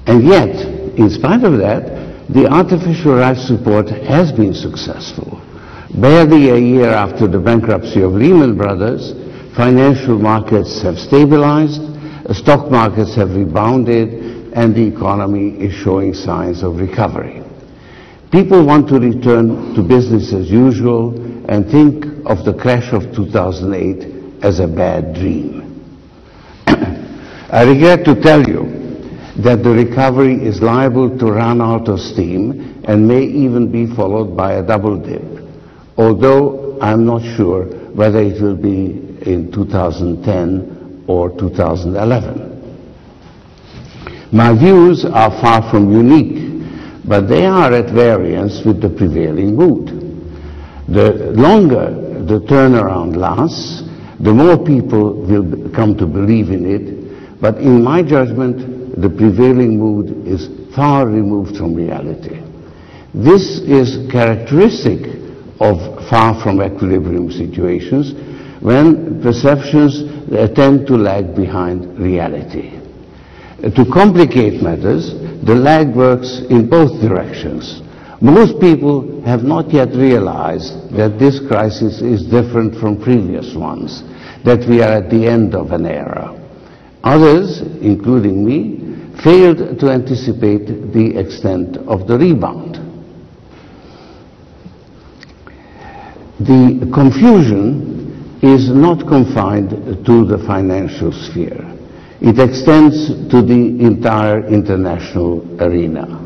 And yet, in spite of that, the artificial rights support has been successful. Barely a year after the bankruptcy of Lehman Brothers, financial markets have stabilized, stock markets have rebounded, and the economy is showing signs of recovery. People want to return to business as usual and think of the crash of 2008 as a bad dream. I regret to tell you that the recovery is liable to run out of steam and may even be followed by a double dip, although I'm not sure whether it will be in 2010 or 2011. My views are far from unique, but they are at variance with the prevailing mood. The longer the turnaround lasts, the more people will come to believe in it, but in my judgment, the prevailing mood is far removed from reality. This is characteristic of far from equilibrium situations when perceptions tend to lag behind reality. To complicate matters, the lag works in both directions. Most people have not yet realized that this crisis is different from previous ones, that we are at the end of an era. Others, including me, failed to anticipate the extent of the rebound. The confusion is not confined to the financial sphere. It extends to the entire international arena.